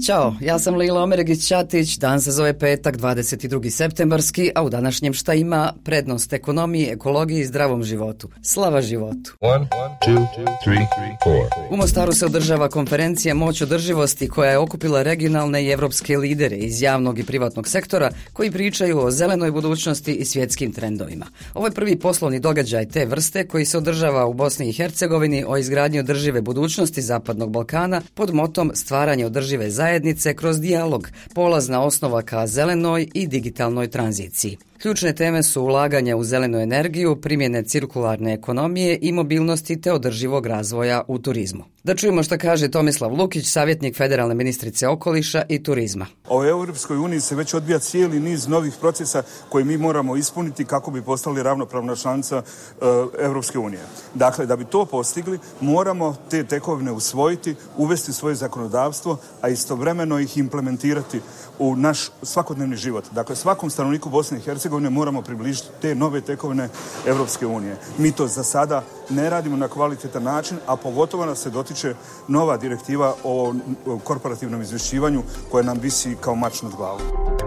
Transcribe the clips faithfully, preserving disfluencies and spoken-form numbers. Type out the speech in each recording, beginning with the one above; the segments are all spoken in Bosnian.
Ćao, ja sam Lila Omeregić-Ćatić, dan se zove petak, dvadeset drugi septembarski, a u današnjem šta ima prednost ekonomiji, ekologiji i zdravom životu. Slava životu! One, two, three, four. U Mostaru se održava konferencija Moć održivosti koja je okupila regionalne i evropske lidere iz javnog i privatnog sektora koji pričaju o zelenoj budućnosti i svjetskim trendovima. Ovo je prvi poslovni događaj te vrste koji se održava u Bosni i Hercegovini o izgradnji održive budućnosti Zapadnog Balkana pod motom stvaranje održive zajednice kroz dijalog, polazna osnova ka zelenoj i digitalnoj tranziciji. Ključne teme su ulaganje u zelenu energiju, primjene cirkularne ekonomije i mobilnosti te održivog razvoja u turizmu. Da čujemo što kaže Tomislav Lukić, savjetnik federalne ministrice okoliša i turizma. U Europskoj uniji se već odvija cijeli niz novih procesa koje mi moramo ispuniti kako bi postali ravnopravna članica uh, Europske unije. Dakle, da bi to postigli, moramo te tekovine usvojiti, uvesti svoje zakonodavstvo, a istovremeno ih implementirati u naš svakodnevni život. Dakle, svakom stanovniku Bosne i Hercegovine moramo približiti te nove tekovine Europske unije. Mi to za sada ne radimo na kvalitetan način, a pogotovo nas se dotiče nova direktiva o korporativnom izvješćivanju koja nam visi kao mač nad glavom.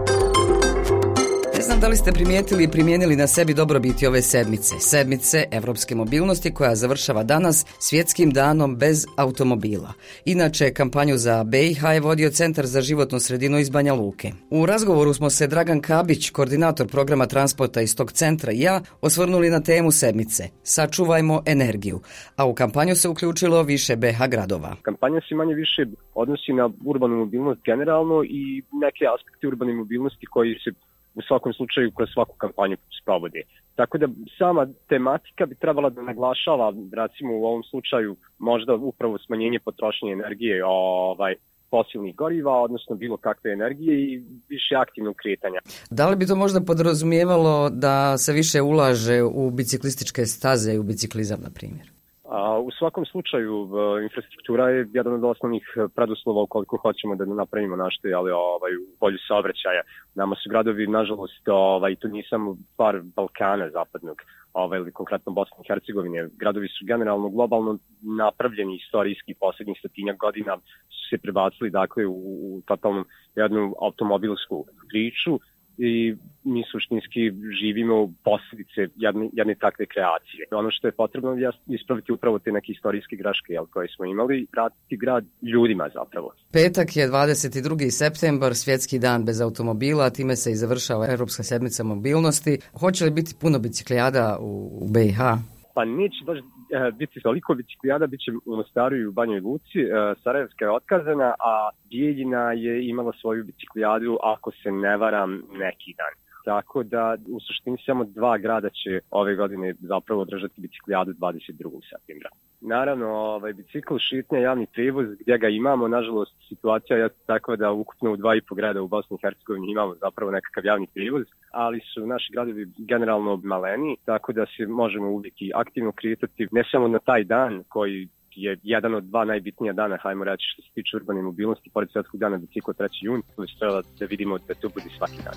Ne znam da li ste primijetili i primijenili na sebi dobrobiti ove sedmice. Sedmice Evropske mobilnosti koja završava danas svjetskim danom bez automobila. Inače, kampanju za B i H je vodio Centar za životnu sredinu iz Banja Luke. U razgovoru smo se Dragan Kabić, koordinator programa transporta iz tog centra i ja, osvrnuli na temu sedmice. Sačuvajmo energiju. A u kampanju se uključilo više B H gradova. Kampanja se manje više odnosi na urbanu mobilnost generalno i neke aspekte urbane mobilnosti koji se u svakom slučaju kroz svaku kampanju sprovodi. Tako da sama tematika bi trebala da naglašava, recimo u ovom slučaju, možda upravo smanjenje potrošnje energije ovaj, fosilnih goriva, odnosno bilo kakve energije i više aktivnog kretanja. Da li bi to možda podrazumijevalo da se više ulaže u biciklističke staze i u biciklizam, na primjer? A, u svakom slučaju, infrastruktura je jedan od osnovnih preduslova ukoliko hoćemo da napravimo našte, ali ovaj, u polju saobraćaja. Nama su gradovi, nažalost, ovaj, to nije samo par Balkana zapadnog, ovaj, ili konkretno Bosne i Hercegovine. Gradovi su generalno globalno napravljeni istorijski, posljednjih stotinjak godina su se prebacili dakle, u, u totalnu jednu automobilsku priču. I mi suštinski živimo posljedice jedne, jedne takve kreacije. Ono što je potrebno je ispraviti upravo te neke istorijske greške jel, koje smo imali i vratiti grad ljudima zapravo. Petak je dvadeset drugi septembar, svjetski dan bez automobila, a time se i završava Europska sedmica mobilnosti. Hoće li biti puno biciklijada u, u B i H? Pa neće baš e, biti toliko biciklijada, bit će u Mostaru i u Banjoj Luci. E, Sarajevska je otkazana, a Bijeljina je imala svoju biciklijadu, ako se ne varam, neki dan. Tako da u suštini samo dva grada će ove godine zapravo održati biciklijadu dvadeset drugog septembra. Naravno, ovaj, bicikl, šetnja, javni prevoz, gdje ga imamo, nažalost, situacija je takva da ukupno u dva i po grada u Bosni i Hercegovini imamo zapravo nekakav javni prevoz, ali su naši gradovi generalno maleni, tako da se možemo uvijek i aktivno kretati, ne samo na taj dan koji je jedan od dva najbitnija dana, hajmo reći, što se tiče urbane mobilnosti, pored svjetskog dana bicikla treći jun, već treba da vidimo da to bude svaki dan.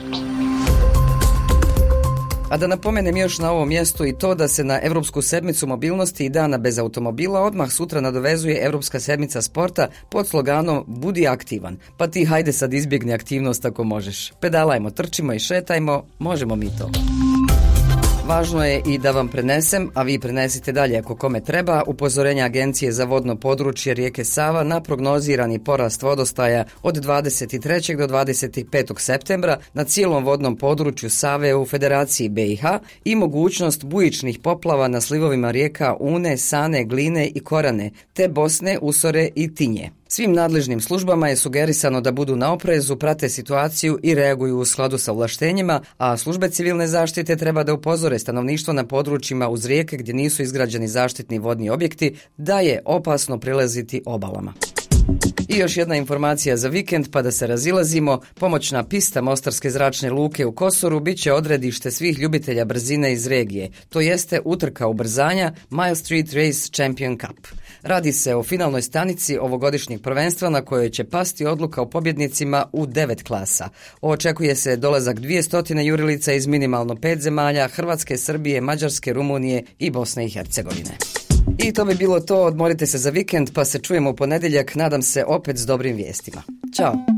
A da napomenem još na ovom mjestu i to da se na Europsku sedmicu mobilnosti i dana bez automobila odmah sutra nadovezuje Europska sedmica sporta pod sloganom Budi aktivan, pa ti hajde sad izbjegni aktivnost ako možeš. Pedalajmo, trčimo i šetajmo, možemo mi to. Važno je i da vam prenesem, a vi prenesite dalje ako kome treba, upozorenja Agencije za vodno područje rijeke Sava na prognozirani porast vodostaja od dvadeset trećeg do dvadeset petog septembra na cijelom vodnom području Save u Federaciji B i H i mogućnost bujičnih poplava na slivovima rijeka Une, Sane, Gline i Korane, te Bosne, Usore i Tinje. Svim nadležnim službama je sugerisano da budu na oprezu, prate situaciju i reaguju u skladu sa ovlaštenjima, a službe civilne zaštite treba da upozore stanovništvo na područjima uz rijeke gdje nisu izgrađeni zaštitni vodni objekti da je opasno prilaziti obalama. I još jedna informacija za vikend, pa da se razilazimo. Pomoćna pista Mostarske zračne luke u Kosoru bit će odredište svih ljubitelja brzine iz regije. To jeste utrka ubrzanja Mile Street Race Champion Cup. Radi se o finalnoj stanici ovogodišnjeg prvenstva na kojoj će pasti odluka o pobjednicima u devet klasa. Očekuje se dolazak dvjesto jurilica iz minimalno pet zemalja, Hrvatske, Srbije, Mađarske, Rumunije i Bosne i Hercegovine. I to bi bilo to, odmorite se za vikend pa se čujemo u ponedjeljak, nadam se opet s dobrim vijestima. Ćao!